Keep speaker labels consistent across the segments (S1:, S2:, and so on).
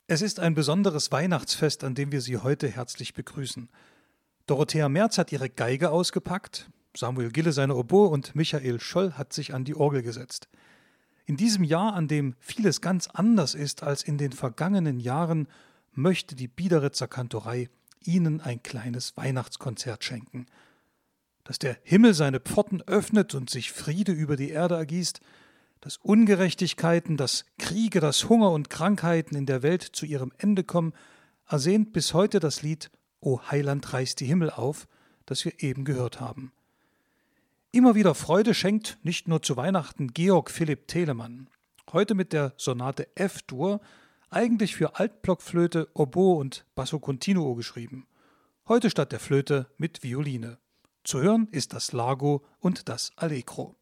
S1: Es ist ein besonderes Weihnachtsfest, an dem wir Sie heute herzlich begrüßen. Dorothea Merz hat ihre Geige ausgepackt, Samuel Gille seine Oboe und Michael Scholl hat sich an die Orgel gesetzt. In diesem Jahr, an dem vieles ganz anders ist als in den vergangenen Jahren, möchte die Biederitzer Kantorei Ihnen ein kleines Weihnachtskonzert schenken. Dass der Himmel seine Pforten öffnet und sich Friede über die Erde ergießt, dass Ungerechtigkeiten, dass Kriege, dass Hunger und Krankheiten in der Welt zu ihrem Ende kommen, ersehnt bis heute das Lied »O Heiland, reiß die Himmel auf«, das wir eben gehört haben. Immer wieder Freude schenkt nicht nur zu Weihnachten Georg Philipp Telemann. Heute mit der Sonate F-Dur, eigentlich für Altblockflöte, Oboe und Basso Continuo geschrieben. Heute statt der Flöte mit Violine. Zu hören ist das Largo und das Allegro.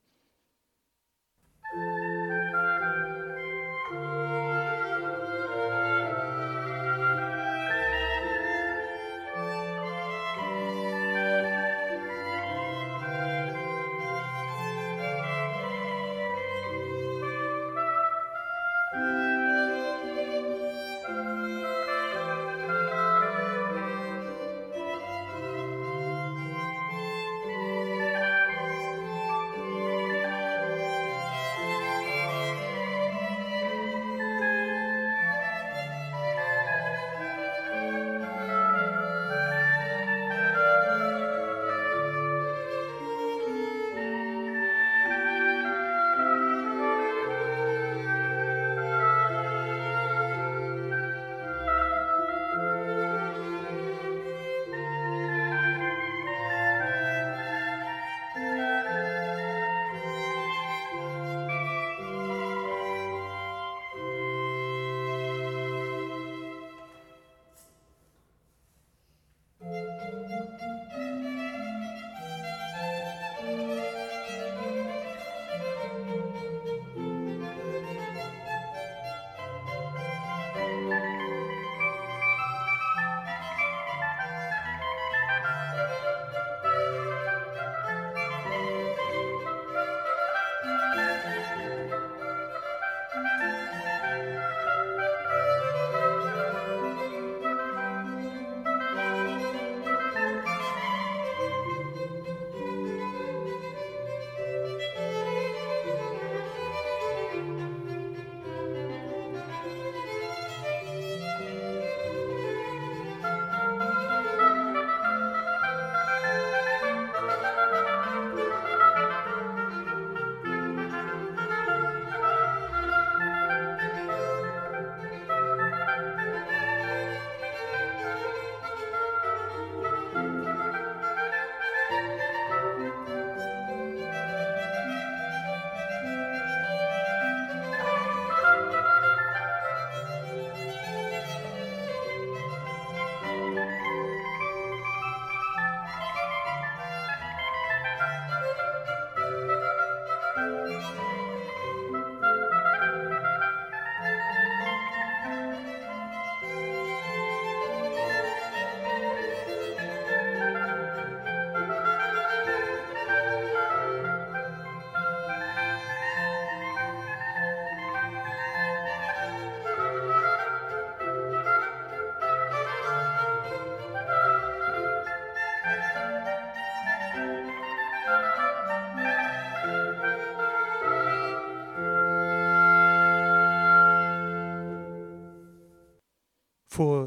S1: Vor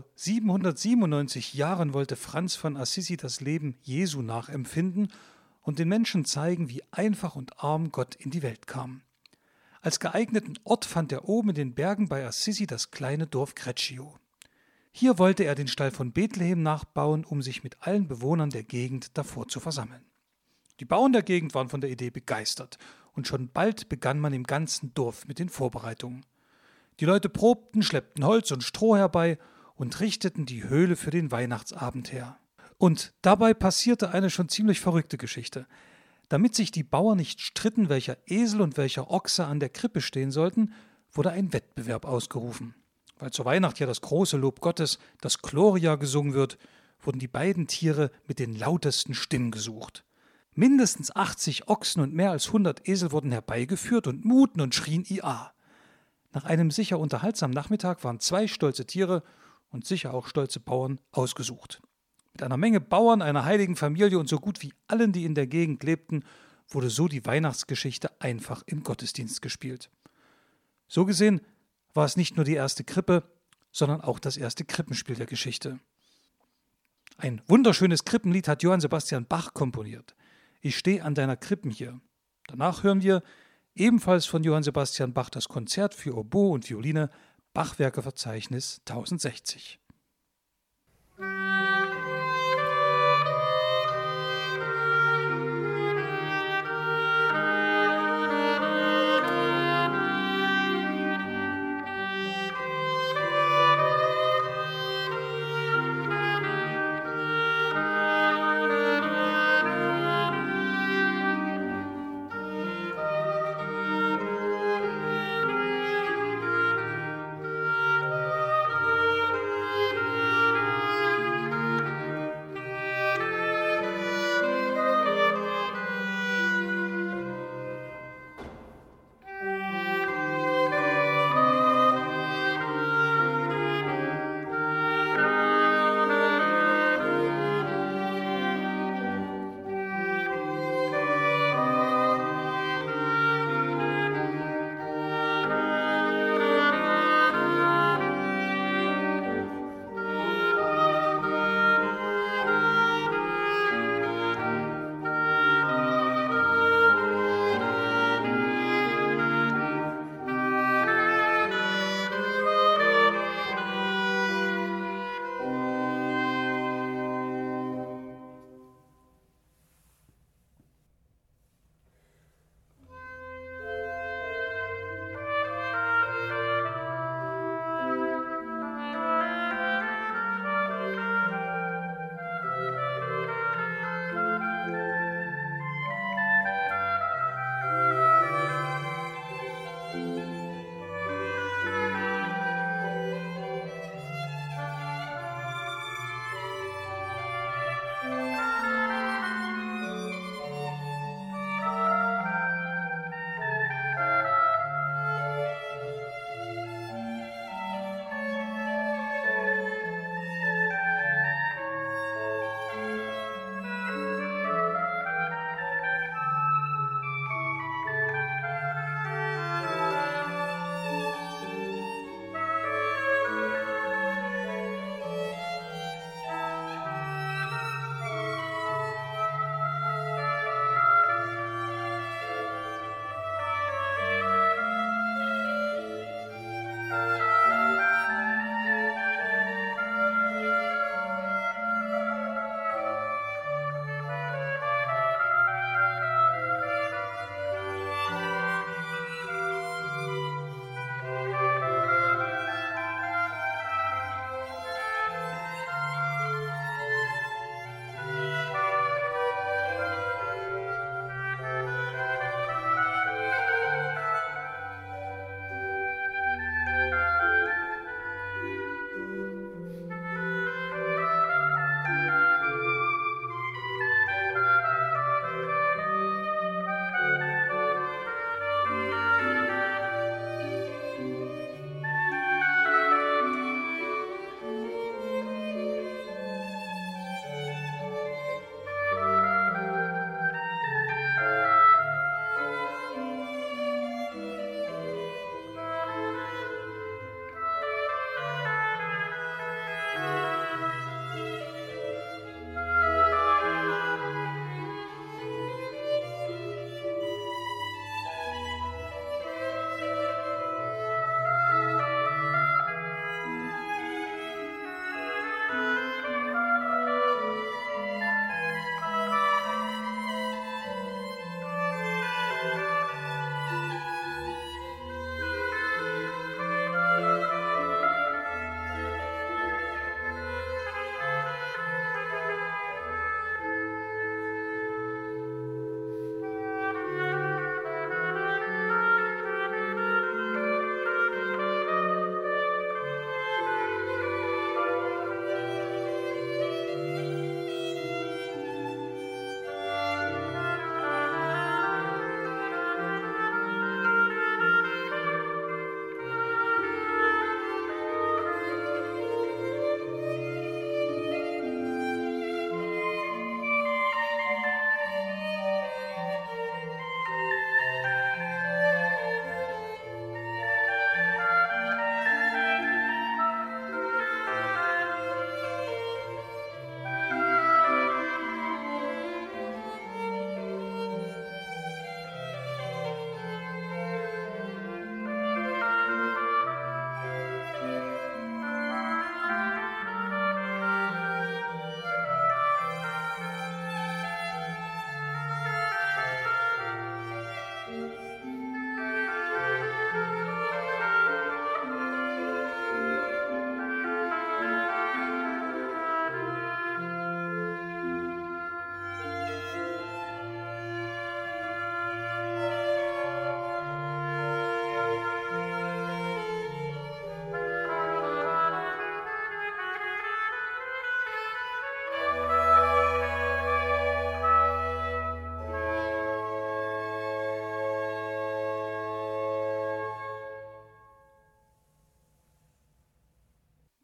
S1: 797 Jahren wollte Franz von Assisi das Leben Jesu nachempfinden und den Menschen zeigen, wie einfach und arm Gott in die Welt kam. Als geeigneten Ort fand er oben in den Bergen bei Assisi das kleine Dorf Greccio. Hier wollte er den Stall von Bethlehem nachbauen, um sich mit allen Bewohnern der Gegend davor zu versammeln. Die Bauern der Gegend waren von der Idee begeistert und schon bald begann man im ganzen Dorf mit den Vorbereitungen. Die Leute probten, schleppten Holz und Stroh herbei und richteten die Höhle für den Weihnachtsabend her. Und dabei passierte eine schon ziemlich verrückte Geschichte. Damit sich die Bauern nicht stritten, welcher Esel und welcher Ochse an der Krippe stehen sollten, wurde ein Wettbewerb ausgerufen. Weil zur Weihnacht ja das große Lob Gottes, das Gloria, gesungen wird, wurden die beiden Tiere mit den lautesten Stimmen gesucht. Mindestens 80 Ochsen und mehr als 100 Esel wurden herbeigeführt und muten und schrien Ia. Nach einem sicher unterhaltsamen Nachmittag waren 2 stolze Tiere und sicher auch stolze Bauern ausgesucht. Mit einer Menge Bauern, einer heiligen Familie und so gut wie allen, die in der Gegend lebten, wurde so die Weihnachtsgeschichte einfach im Gottesdienst gespielt. So gesehen war es nicht nur die erste Krippe, sondern auch das erste Krippenspiel der Geschichte. Ein wunderschönes Krippenlied hat Johann Sebastian Bach komponiert. Ich stehe an deiner Krippen hier. Danach hören wir ebenfalls von Johann Sebastian Bach das Konzert für Oboe und Violine, Bachwerkeverzeichnis 1060.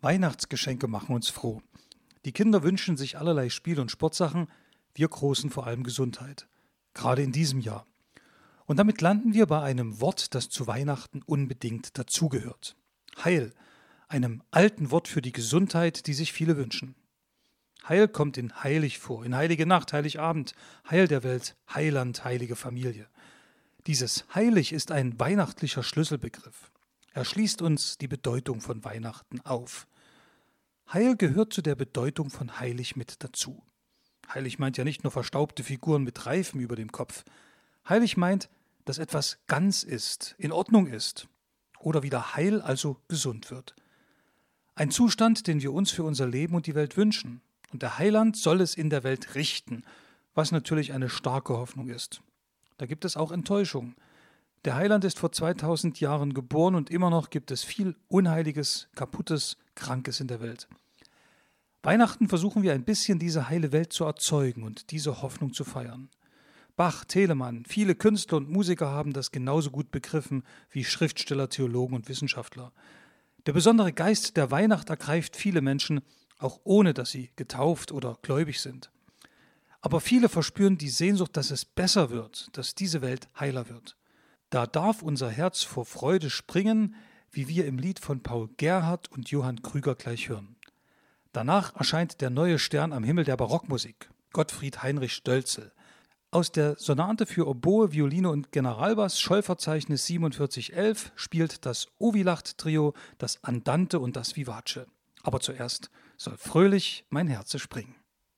S1: Weihnachtsgeschenke machen uns froh. Die Kinder wünschen sich allerlei Spiel- und Sportsachen, wir Großen vor allem Gesundheit. Gerade in diesem Jahr. Und damit landen wir bei einem Wort, das zu Weihnachten unbedingt dazugehört. Heil, einem alten Wort für die Gesundheit, die sich viele wünschen. Heil kommt in heilig vor, in heilige Nacht, Heiligabend, Heil der Welt, Heiland, heilige Familie. Dieses heilig ist ein weihnachtlicher Schlüsselbegriff. Er schließt uns die Bedeutung von Weihnachten auf. Heil gehört zu der Bedeutung von heilig mit dazu. Heilig meint ja nicht nur verstaubte Figuren mit Reifen über dem Kopf. Heilig meint, dass etwas ganz ist, in Ordnung ist oder wieder heil, also gesund wird. Ein Zustand, den wir uns für unser Leben und die Welt wünschen. Und der Heiland soll es in der Welt richten, was natürlich eine starke Hoffnung ist. Da gibt es auch Enttäuschung. Der Heiland ist vor 2000 Jahren geboren und immer noch gibt es viel Unheiliges, Kaputtes, Krankes in der Welt. Weihnachten versuchen wir ein bisschen diese heile Welt zu erzeugen und diese Hoffnung zu feiern. Bach, Telemann, viele Künstler und Musiker haben das genauso gut begriffen wie Schriftsteller, Theologen und Wissenschaftler. Der besondere Geist der Weihnacht ergreift viele Menschen, auch ohne dass sie getauft oder gläubig sind. Aber viele verspüren die Sehnsucht, dass es besser wird, dass diese Welt heiler wird. Da darf unser Herz vor Freude springen, wie wir im Lied von Paul Gerhardt und Johann Krüger gleich hören. Danach erscheint der neue Stern am Himmel der Barockmusik, Gottfried Heinrich Stölzel. Aus der Sonate für Oboe, Violine und Generalbass, Schollverzeichnis 4711, spielt das Ovilacht-Trio das Andante und das Vivace. Aber zuerst soll fröhlich mein Herze springen.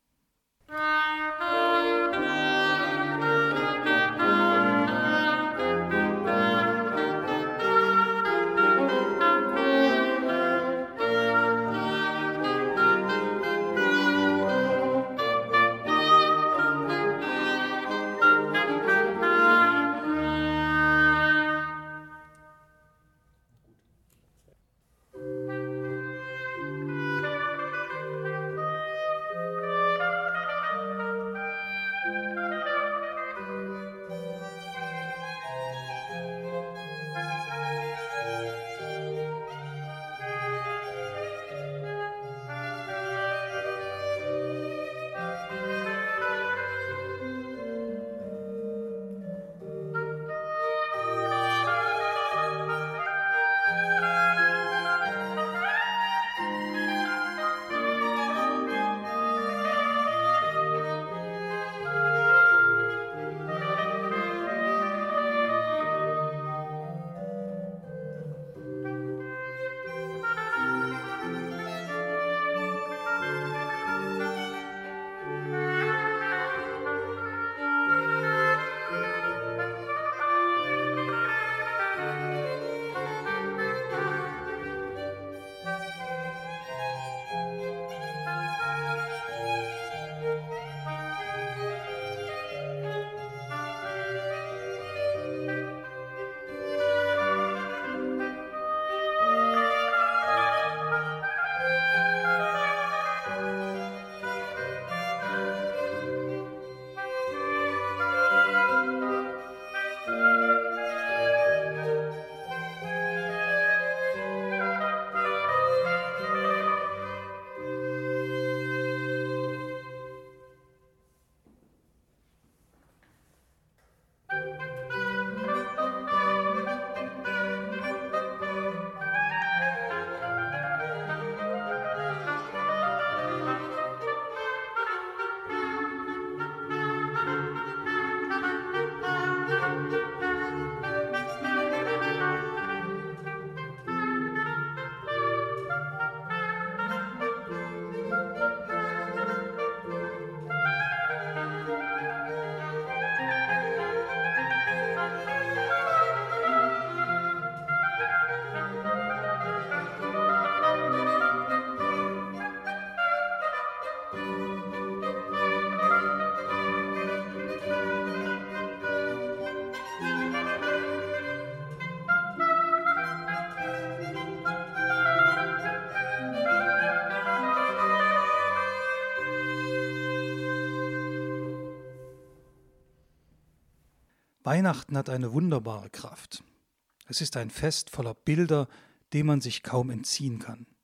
S1: Weihnachten hat eine wunderbare Kraft. Es ist ein Fest voller Bilder, dem man sich kaum entziehen kann.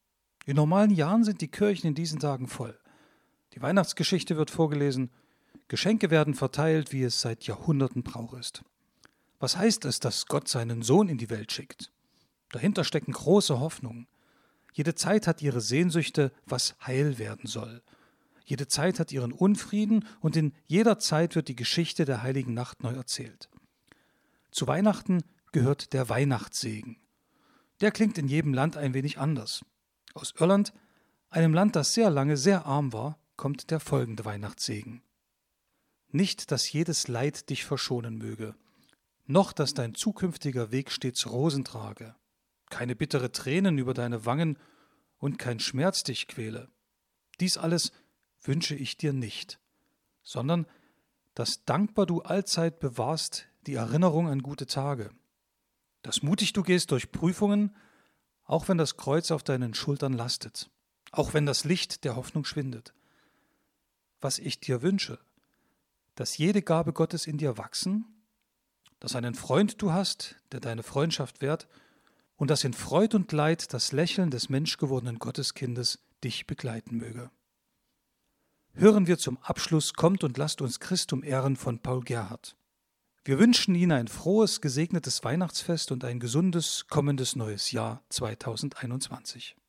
S1: In normalen Jahren sind die Kirchen in diesen Tagen voll. Die Weihnachtsgeschichte wird vorgelesen, Geschenke werden verteilt, wie es seit Jahrhunderten Brauch ist. Was heißt es, dass Gott seinen Sohn in die Welt schickt? Dahinter stecken große Hoffnungen. Jede Zeit hat ihre Sehnsüchte, was heil werden soll. Jede Zeit hat ihren Unfrieden und in jeder Zeit wird die Geschichte der heiligen Nacht neu erzählt. Zu Weihnachten gehört der Weihnachtssegen. Der klingt in jedem Land ein wenig anders. Aus Irland, einem Land, das sehr lange sehr arm war, kommt der folgende Weihnachtssegen. Nicht, dass jedes Leid dich verschonen möge, noch, dass dein zukünftiger Weg stets Rosen trage, keine bittere Tränen über deine Wangen und kein Schmerz dich quäle. Dies alles wünsche ich dir nicht, sondern, dass dankbar du allzeit bewahrst die Erinnerung an gute Tage, dass mutig du gehst durch Prüfungen, auch wenn das Kreuz auf deinen Schultern lastet, auch wenn das Licht der Hoffnung schwindet. Was ich dir wünsche, dass jede Gabe Gottes in dir wachsen, dass einen Freund du hast, der deine Freundschaft wehrt, und dass in Freud und Leid das Lächeln des menschgewordenen Gotteskindes dich begleiten möge. Hören wir zum Abschluss Kommt und lasst uns Christum ehren von Paul Gerhardt. Wir wünschen Ihnen ein frohes, gesegnetes Weihnachtsfest und ein gesundes, kommendes neues Jahr 2021.